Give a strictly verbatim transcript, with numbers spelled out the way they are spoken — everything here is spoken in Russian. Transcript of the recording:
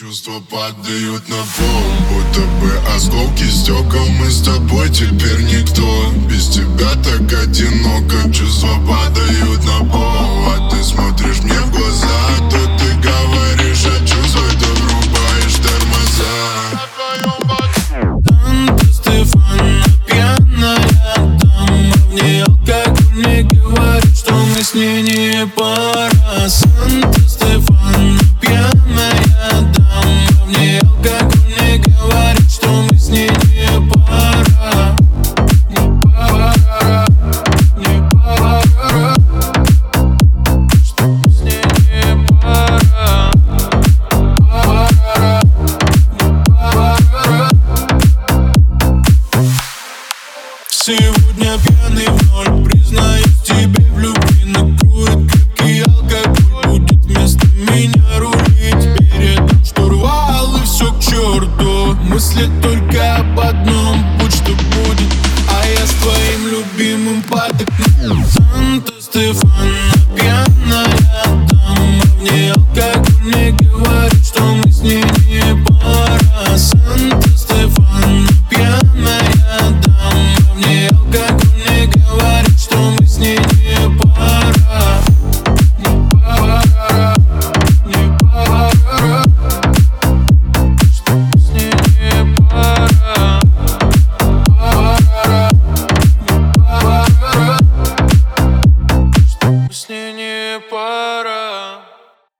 Чувства падают на пол, будто бы осколки стекол. Мы с тобой теперь никто, без тебя так одиноко. Чувства падают на пол, а ты смотришь мне в глаза. То ты говоришь, а чувствуй, то врубаешь тормоза. Санта-Стефана пьяная дама, в ней алкоголь мне говорит, что мы с ней не пара. Санта-Стефана пьяная дама, в ней алкоголь мне говорит, что мы с ней не пара. Не пара, не пара, что мы с ней не пара. Пара, не пара. Сегодня пьяный в